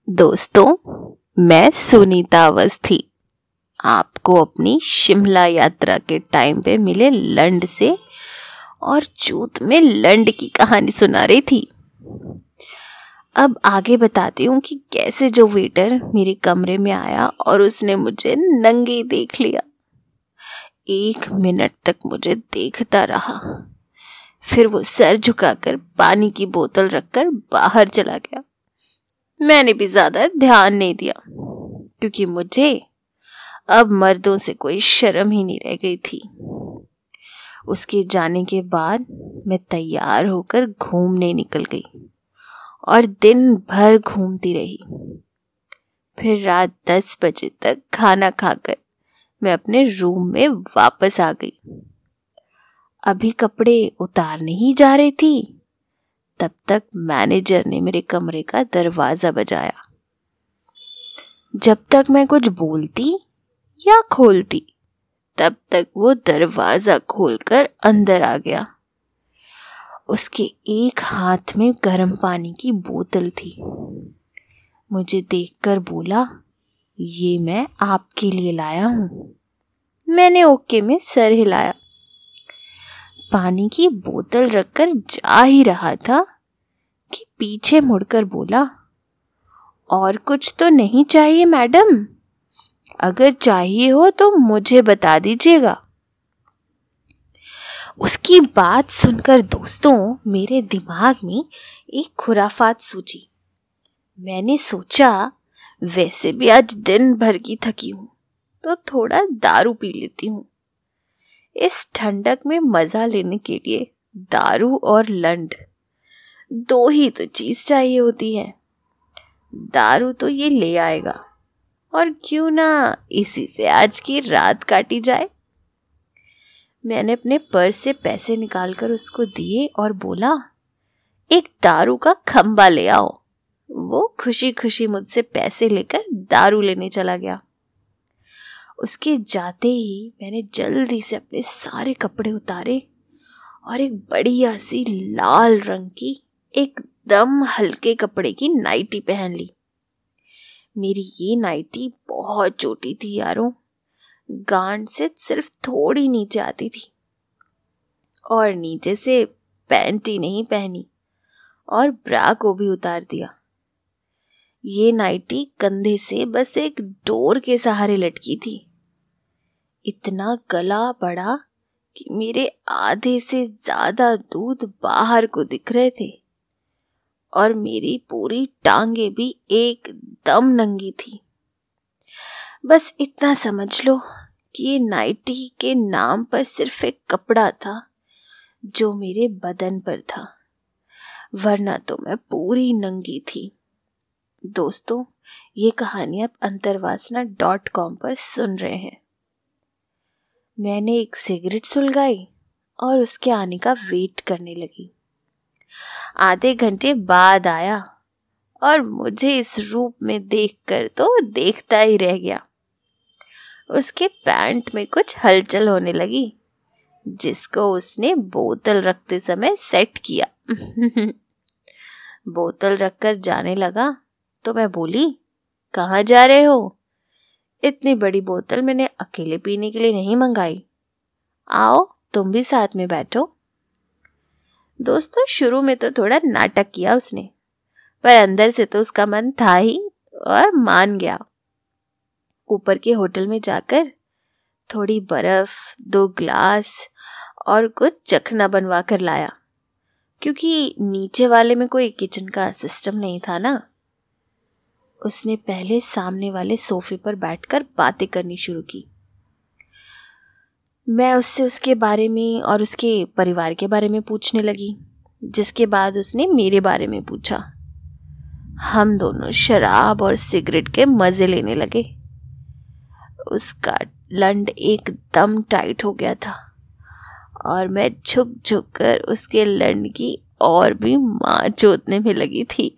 दोस्तों, मैं सुनीता अवस्थी आपको अपनी शिमला यात्रा के टाइम पे मिले लंड से और चूत में लंड की कहानी सुना रही थी। अब आगे बताती हूँ कि कैसे जो वेटर मेरे कमरे में आया और उसने मुझे नंगी देख लिया। 1 मिनट तक मुझे देखता रहा, फिर वो सर झुकाकर पानी की बोतल रखकर बाहर चला गया। मैंने भी ज्यादा ध्यान नहीं दिया क्योंकि मुझे अब मर्दों से कोई शर्म ही नहीं रह गई थी। उसके जाने के बाद मैं तैयार होकर घूमने निकल गई और दिन भर घूमती रही। फिर रात 10 बजे तक खाना खाकर मैं अपने रूम में वापस आ गई। अभी कपड़े उतारने ही जा रही थी, तब तक मैनेजर ने मेरे कमरे का दरवाजा बजाया। जब तक मैं कुछ बोलती या खोलती, तब तक वो दरवाजा खोलकर अंदर आ गया। उसके एक हाथ में गर्म पानी की बोतल थी। मुझे देखकर बोला, ये मैं आपके लिए लाया हूँ। मैंने ओके में सर हिलाया। पानी की बोतल रखकर जा ही रहा था कि पीछे मुड़कर बोला, और कुछ तो नहीं चाहिए मैडम? अगर चाहिए हो तो मुझे बता दीजिएगा। उसकी बात सुनकर दोस्तों, मेरे दिमाग में एक खुराफात सूझी। मैंने सोचा, वैसे भी आज दिन भर की थकी हूं तो थोड़ा दारू पी लेती हूँ। इस ठंडक में मजा लेने के लिए दारू और लंड, 2 ही तो चीज चाहिए होती है। दारू तो ये ले आएगा और क्यों ना इसी से आज की रात काटी जाए। मैंने अपने पर्स से पैसे निकालकर उसको दिए और बोला, एक दारू का खंबा ले आओ। वो खुशी खुशी मुझसे पैसे लेकर दारू लेने चला गया। उसके जाते ही मैंने जल्दी से अपने सारे कपड़े उतारे और एक बढ़िया सी लाल रंग की एकदम हल्के कपड़े की नाइटी पहन ली। मेरी ये नाइटी बहुत छोटी थी यारों, गांड से सिर्फ थोड़ी नीचे आती थी और नीचे से पैंट ही नहीं पहनी और ब्रा को भी उतार दिया। ये नाइटी कंधे से बस एक डोर के सहारे लटकी थी। इतना गला बड़ा कि मेरे आधे से ज्यादा दूध बाहर को दिख रहे थे और मेरी पूरी टांगे भी एकदम नंगी थी। बस इतना समझ लो कि ये नाइटी के नाम पर सिर्फ एक कपड़ा था जो मेरे बदन पर था, वरना तो मैं पूरी नंगी थी। दोस्तों, ये कहानी आप अंतर्वासना.com पर सुन रहे हैं। मैंने एक सिगरेट सुलगाई और उसके आने का वेट करने लगी। आधे घंटे बाद आया और मुझे इस रूप में देखकर तो देखता ही रह गया। उसके पैंट में कुछ हलचल होने लगी, जिसको उसने बोतल रखते समय सेट किया। बोतल रखकर जाने लगा तो मैं बोली, कहाँ जा रहे हो? इतनी बड़ी बोतल मैंने अकेले पीने के लिए नहीं मंगाई। आओ तुम भी साथ में बैठो। दोस्तों, शुरू में तो थोड़ा नाटक किया उसने, पर अंदर से तो उसका मन था ही और मान गया। ऊपर के होटल में जाकर थोड़ी बर्फ, 2 ग्लास और कुछ चखना बनवा कर लाया, क्योंकि नीचे वाले में कोई किचन का सिस्टम नहीं था ना। उसने पहले सामने वाले सोफे पर बैठकर बातें करनी शुरू की। मैं उससे उसके बारे में और उसके परिवार के बारे में पूछने लगी, जिसके बाद उसने मेरे बारे में पूछा। हम दोनों शराब और सिगरेट के मजे लेने लगे। उसका लंड एकदम टाइट हो गया था और मैं झुक झुक कर उसके लंड की और भी मां चोदने में लगी थी।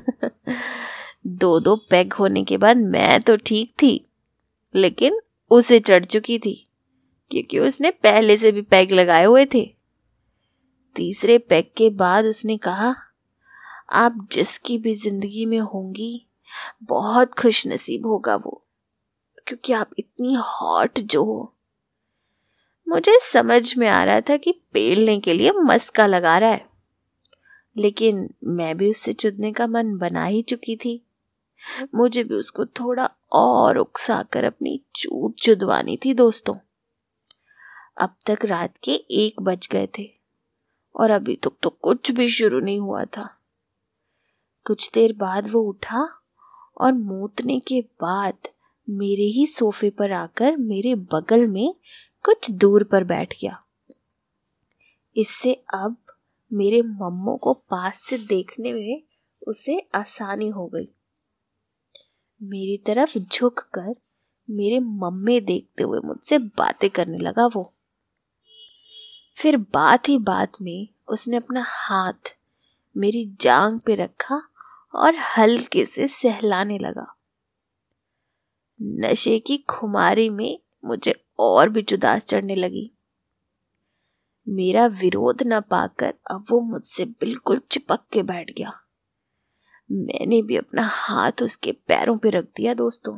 2 पैग होने के बाद मैं तो ठीक थी, लेकिन उसे चढ़ चुकी थी क्योंकि उसने पहले से भी पैग लगाए हुए थे। तीसरे पैग के बाद उसने कहा, आप जिसकी भी जिंदगी में होंगी बहुत खुशनसीब होगा वो, क्योंकि आप इतनी हॉट जो हो। मुझे समझ में आ रहा था कि पेलने के लिए मस्का लगा रहा है, लेकिन मैं भी उससे चुदने का मन बना ही चुकी थी। मुझे भी उसको थोड़ा और उकसाकर अपनी चूत चुदवानी थी दोस्तों। अब तक रात के 1 बज गए थे और अभी तक तो कुछ भी शुरू नहीं हुआ था। कुछ देर बाद वो उठा और मूतने के बाद मेरे ही सोफे पर आकर मेरे बगल में कुछ दूर पर बैठ गया। इससे अब मेरे मम्मो को पास से देखने में उसे आसानी हो गई। मेरी तरफ झुककर मेरे मम्मे देखते हुए मुझसे बातें करने लगा वो। फिर बात ही बात में उसने अपना हाथ मेरी जांघ पे रखा और हल्के से सहलाने लगा। नशे की खुमारी में मुझे और भी जुदास चढ़ने लगी। मेरा विरोध न पाकर अब वो मुझसे बिल्कुल चिपक के बैठ गया। मैंने भी अपना हाथ उसके पैरों पे रख दिया दोस्तों।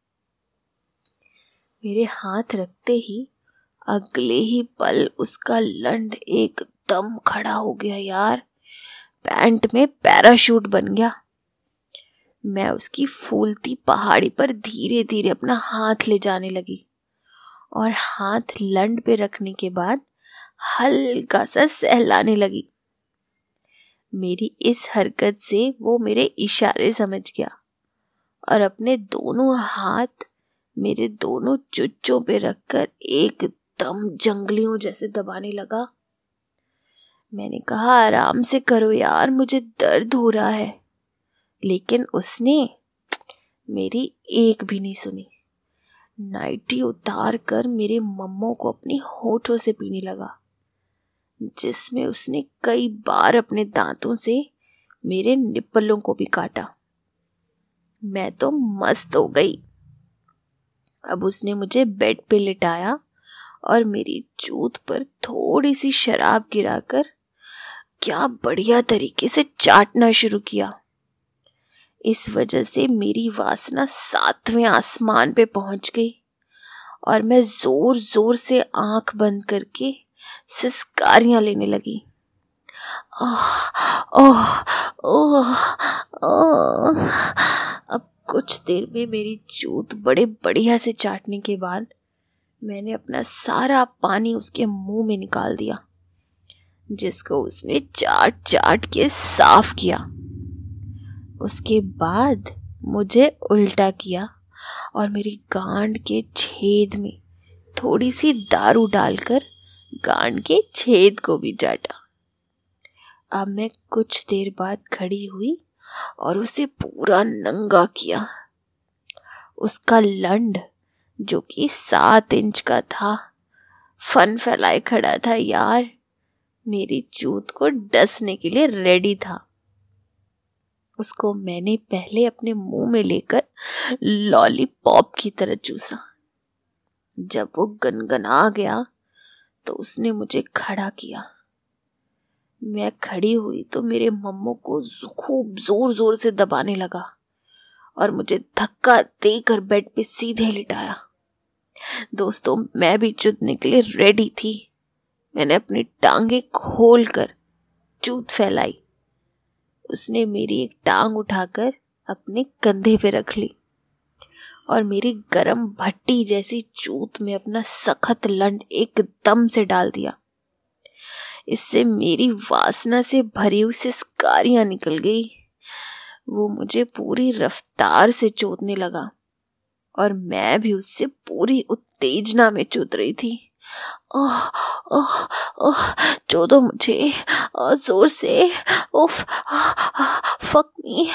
मेरे हाथ रखते ही अगले ही पल उसका लंड एकदम खड़ा हो गया यार। पैंट में पैराशूट बन गया। मैं उसकी फूलती पहाड़ी पर धीरे धीरे अपना हाथ ले जाने लगी और हाथ लंड पे रखने के बाद हल्का सा सहलाने लगी। मेरी इस हरकत से वो मेरे इशारे समझ गया और अपने दोनों हाथ मेरे दोनों चुच्चों पे रखकर एकदम जंगलियों जैसे दबाने लगा। मैंने कहा आराम से करो यार, मुझे दर्द हो रहा है, लेकिन उसने मेरी एक भी नहीं सुनी। नाइटी उतार कर मेरे मम्मो को अपनी होठों से पीने लगा, जिसमें उसने कई बार अपने दांतों से मेरे निप्पलों को भी काटा। मैं तो मस्त हो गई। अब उसने मुझे बेड पे लिटाया और मेरी चूत पर थोड़ी सी शराब गिराकर क्या बढ़िया तरीके से चाटना शुरू किया। इस वजह से मेरी वासना 7वें आसमान पे पहुंच गई और मैं जोर जोर से आंख बंद करके सिसकारियां लेने लगी। ओह ओह ओह ओह। अब कुछ देर में मेरी चूत बड़े बढ़िया से चाटने के बाद मैंने अपना सारा पानी उसके मुंह में निकाल दिया, जिसको उसने चाट चाट के साफ किया। उसके बाद मुझे उल्टा किया और मेरी गांड के छेद में थोड़ी सी दारू डालकर गांड के छेद को भी चाटा। अब मैं कुछ देर बाद खड़ी हुई और उसे पूरा नंगा किया। उसका लंड, जो कि 7 इंच का था, फन फैलाए खड़ा था यार। मेरी चूत को डसने के लिए रेडी था। उसको मैंने पहले अपने मुंह में लेकर लॉलीपॉप की तरह चूसा। जब वो गनगना गया तो उसने मुझे खड़ा किया। मैं खड़ी हुई तो मेरे मम्मो को खूब जोर जोर से दबाने लगा और मुझे धक्का देकर बेड पे सीधे लिटाया। दोस्तों, मैं भी चूतने के लिए रेडी थी। मैंने अपनी टांगे खोलकर चूत फैलाई। उसने मेरी एक टांग उठाकर अपने कंधे पे रख ली और मेरी गरम भट्टी जैसी चूत में अपना सख्त लंड एकदम से डाल दिया। इससे मेरी वासना से भरी हुई सिसकारियां निकल गई। वो मुझे पूरी रफ्तार से चोदने लगा और मैं भी उससे पूरी उत्तेजना में चूत रही थी। ओह ओह ओह, चोदो मुझे और जोर से। उफ, फक मी,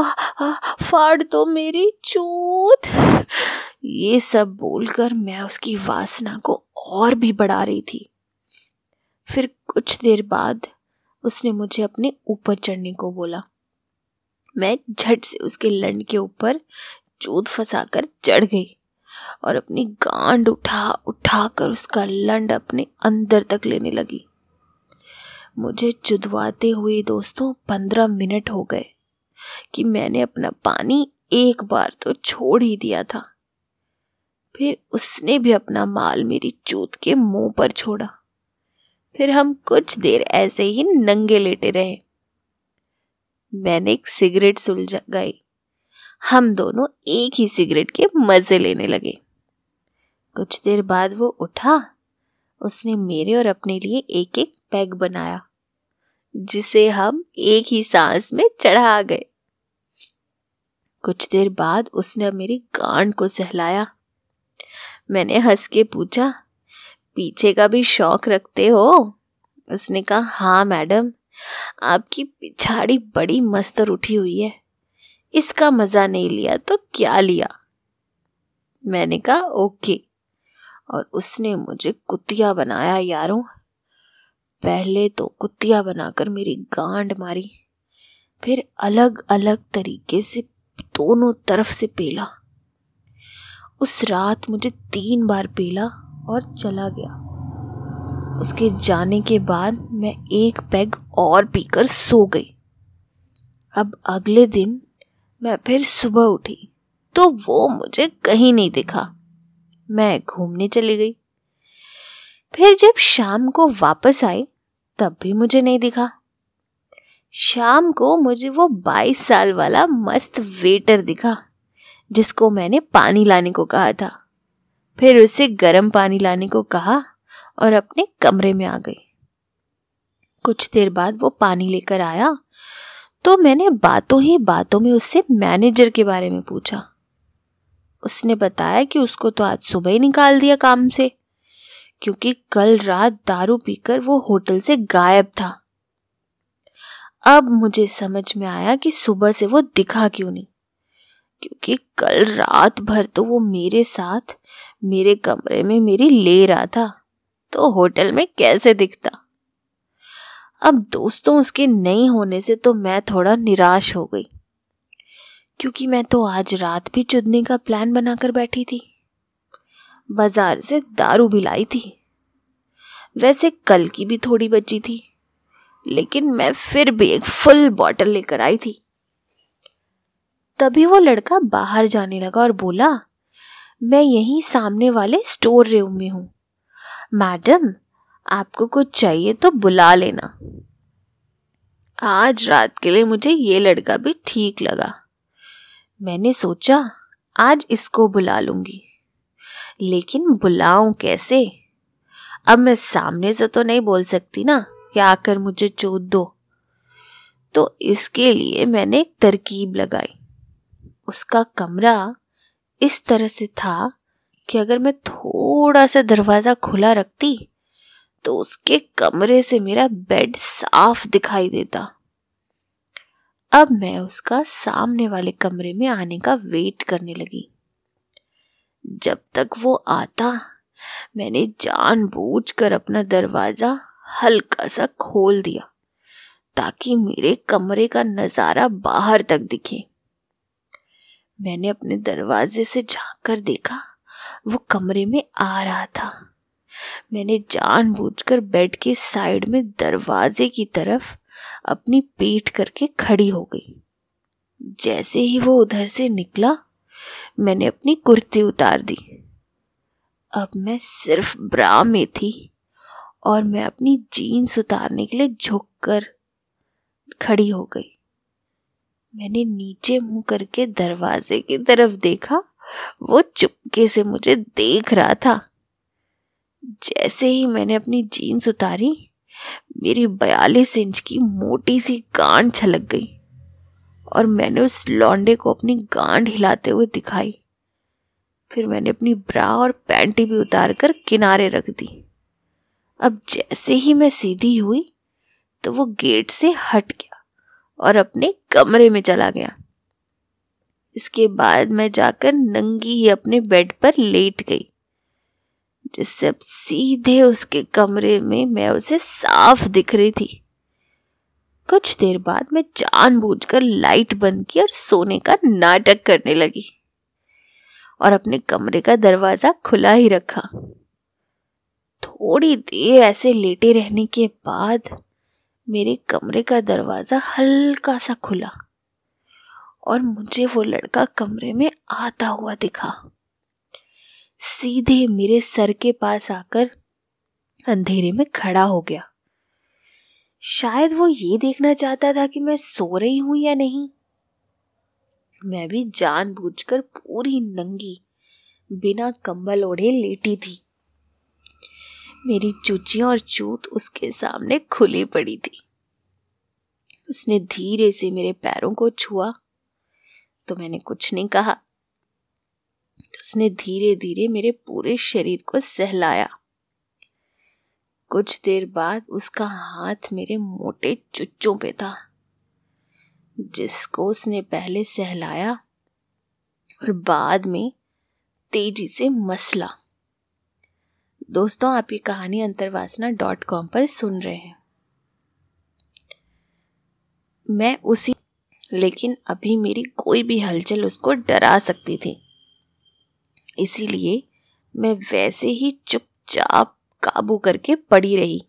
फाड़ दो मेरी चूत। ये सब बोलकर मैं उसकी वासना को और भी बढ़ा रही थी। फिर कुछ देर बाद उसने मुझे अपने ऊपर चढ़ने को बोला। मैं झट से उसके लंड के ऊपर चूत फंसाकर चढ़ गई और अपनी गांड उठा उठा कर उसका लंड अपने अंदर तक लेने लगी। मुझे चुदवाते हुए दोस्तों 15 मिनट हो गए कि मैंने अपना पानी एक बार तो छोड़ ही दिया था। फिर उसने भी अपना माल मेरी चोट के मुंह पर छोड़ा। फिर हम कुछ देर ऐसे ही नंगे लेटे रहे। मैंने एक सिगरेट सुलगाई। हम दोनों एक ही सिगरेट के मजे लेने लगे। कुछ देर बाद वो उठा। उसने मेरे और अपने लिए एक एक पैग बनाया, जिसे हम एक ही सांस में चढ़ा गए। कुछ देर बाद उसने मेरी गांड को सहलाया। मैंने हंस के पूछा, पीछे का भी शौक रखते हो? उसने कहा, हाँ मैडम, आपकी पिछाड़ी बड़ी मस्त और उठी हुई है, इसका मजा नहीं लिया तो क्या लिया। मैंने कहा ओके, और उसने मुझे कुतिया बनाया यारों। पहले तो कुतिया बनाकर मेरी गांड मारी, फिर अलग अलग तरीके से दोनों तरफ से पेला। उस रात मुझे 3 बार पेला और चला गया। उसके जाने के बाद मैं एक पैग और पीकर सो गई। अब अगले दिन मैं फिर सुबह उठी तो वो मुझे कहीं नहीं दिखा। मैं घूमने चली गई। फिर जब शाम को वापस आई तब भी मुझे नहीं दिखा। शाम को मुझे वो 22 साल वाला मस्त वेटर दिखा, जिसको मैंने पानी लाने को कहा था। फिर उसे गर्म पानी लाने को कहा और अपने कमरे में आ गई। कुछ देर बाद वो पानी लेकर आया तो मैंने बातों ही बातों में उससे मैनेजर के बारे में पूछा। उसने बताया कि उसको तो आज सुबह ही निकाल दिया काम से, क्योंकि कल रात दारू पीकर वो होटल से गायब था। अब मुझे समझ में आया कि सुबह से वो दिखा क्यों नहीं, क्योंकि कल रात भर तो वो मेरे साथ मेरे कमरे में मेरी ले रहा था, तो होटल में कैसे दिखता। अब दोस्तों उसके नहीं होने से तो मैं थोड़ा निराश हो गई, क्योंकि मैं तो आज रात भी चुदने का प्लान बनाकर बैठी थी। बाजार से दारू भी लाई थी। वैसे कल की भी थोड़ी बची थी, लेकिन मैं फिर भी एक फुल बॉटल लेकर आई थी। तभी वो लड़का बाहर जाने लगा और बोला, मैं यहीं सामने वाले स्टोर रूम में हूँ, मैडम आपको कुछ चाहिए तो बुला लेना। आज रात के लिए मुझे ये लड़का भी ठीक लगा। मैंने सोचा आज इसको बुला लूंगी, लेकिन बुलाऊं कैसे? अब मैं सामने से तो नहीं बोल सकती ना कि आकर मुझे चोद दो। तो इसके लिए मैंने एक तरकीब लगाई। उसका कमरा इस तरह से था कि अगर मैं थोड़ा सा दरवाजा खुला रखती तो उसके कमरे से मेरा बेड साफ दिखाई देता। अब मैं उसका सामने वाले कमरे में आने का वेट करने लगी। जब तक वो आता, मैंने जानबूझकर अपना दरवाजा हल्का सा खोल दिया ताकि मेरे कमरे का नजारा बाहर तक दिखे। मैंने अपने दरवाजे से झांककर देखा, वो कमरे में आ रहा था। मैंने जानबूझकर बेड के साइड में दरवाजे की तरफ अपनी पीठ करके खड़ी हो गई। जैसे ही वो उधर से निकला, मैंने अपनी कुर्ती उतार दी। अब मैं सिर्फ ब्रा में थी और मैं अपनी जीन्स उतारने के लिए झुककर खड़ी हो गई। मैंने नीचे मुंह करके दरवाजे की तरफ देखा। वो चुपके से मुझे देख रहा था। जैसे ही मैंने अपनी जीन्स उतारी, मेरी 42 इंच की मोटी सी गांड छलक गई और मैंने उस लौंडे को अपनी गांड हिलाते हुए दिखाई। फिर मैंने अपनी ब्रा और पैंटी भी उतार कर किनारे रख दी। अब जैसे ही मैं सीधी हुई तो वो गेट से हट गया और अपने कमरे में चला गया। इसके बाद मैं जाकर नंगी ही अपने बेड पर लेट गई, जिससे अब सीधे उसके कमरे में मैं उसे साफ दिख रही थी। कुछ देर बाद मैं जानबूझकर लाइट बंद की और सोने का नाटक करने लगी और अपने कमरे का दरवाजा खुला ही रखा। थोड़ी देर ऐसे लेटे रहने के बाद मेरे कमरे का दरवाजा हल्का सा खुला और मुझे वो लड़का कमरे में आता हुआ दिखा। सीधे मेरे सर के पास आकर अंधेरे में खड़ा हो गया। शायद वो ये देखना चाहता था कि मैं सो रही हूं या नहीं। मैं भी जानबूझकर पूरी नंगी बिना कंबल ओढ़े लेटी थी। मेरी चुचियां और चूत उसके सामने खुली पड़ी थी। उसने धीरे से मेरे पैरों को छुआ तो मैंने कुछ नहीं कहा। उसने धीरे धीरे मेरे पूरे शरीर को सहलाया। कुछ देर बाद उसका हाथ मेरे मोटे चुच्चों पे था, जिसको उसने पहले सहलाया और बाद में तेजी से मसला। दोस्तों, आप ये कहानी अंतर्वासना.com पर सुन रहे हैं। मैं उसी लेकिन अभी मेरी कोई भी हलचल उसको डरा सकती थी, इसीलिए मैं वैसे ही चुपचाप काबू करके पड़ी रही।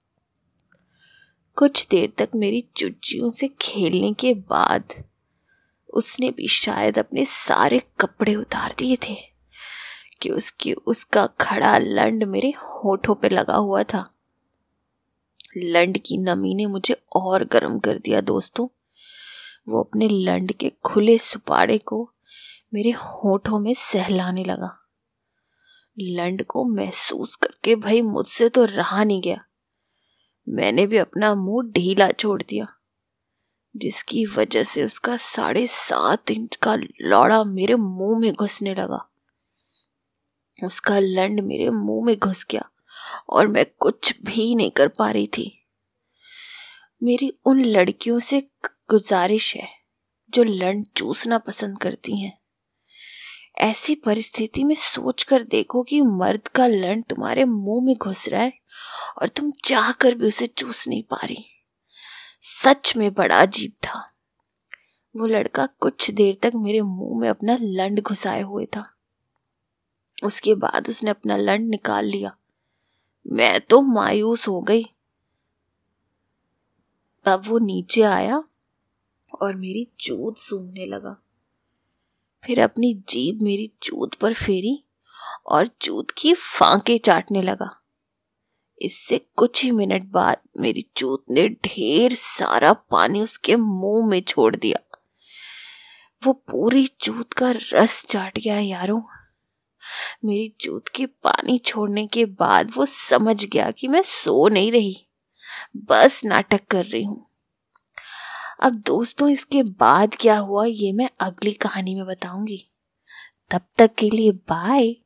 कुछ देर तक मेरी चुच्चियों से खेलने के बाद उसने भी शायद अपने सारे कपड़े उतार दिए थे कि उसका खड़ा लंड मेरे होठों पे लगा हुआ था। लंड की नमी ने मुझे और गर्म कर दिया दोस्तों। वो अपने लंड के खुले सुपाड़े को मेरे होठों में सहलाने लगा। लंड को महसूस करके भाई मुझसे तो रहा नहीं गया। मैंने भी अपना मुंह ढीला छोड़ दिया, जिसकी वजह से उसका 7.5 इंच का लौड़ा मेरे मुंह में घुसने लगा। उसका लंड मेरे मुंह में घुस गया और मैं कुछ भी नहीं कर पा रही थी। मेरी उन लड़कियों से गुजारिश है जो लंड चूसना पसंद करती हैं। ऐसी परिस्थिति में सोचकर देखो कि मर्द का लंड तुम्हारे मुंह में घुस रहा है और तुम चाहकर भी उसे चूस नहीं पा रही। सच में बड़ा अजीब था। वो लड़का कुछ देर तक मेरे मुंह में अपना लंड घुसाए हुए था। उसके बाद उसने अपना लंड निकाल लिया। मैं तो मायूस हो गई। अब वो नीचे आया और मेरी चूत सूंघने लगा। फिर अपनी जीभ मेरी चूत पर फेरी और चूत की फांके चाटने लगा। इससे कुछ ही मिनट बाद मेरी चूत ने ढेर सारा पानी उसके मुंह में छोड़ दिया। वो पूरी चूत का रस चाट गया यारों। मेरी चूत के पानी छोड़ने के बाद वो समझ गया कि मैं सो नहीं रही, बस नाटक कर रही हूं। अब दोस्तों, इसके बाद क्या हुआ ये मैं अगली कहानी में बताऊंगी। तब तक के लिए बाय।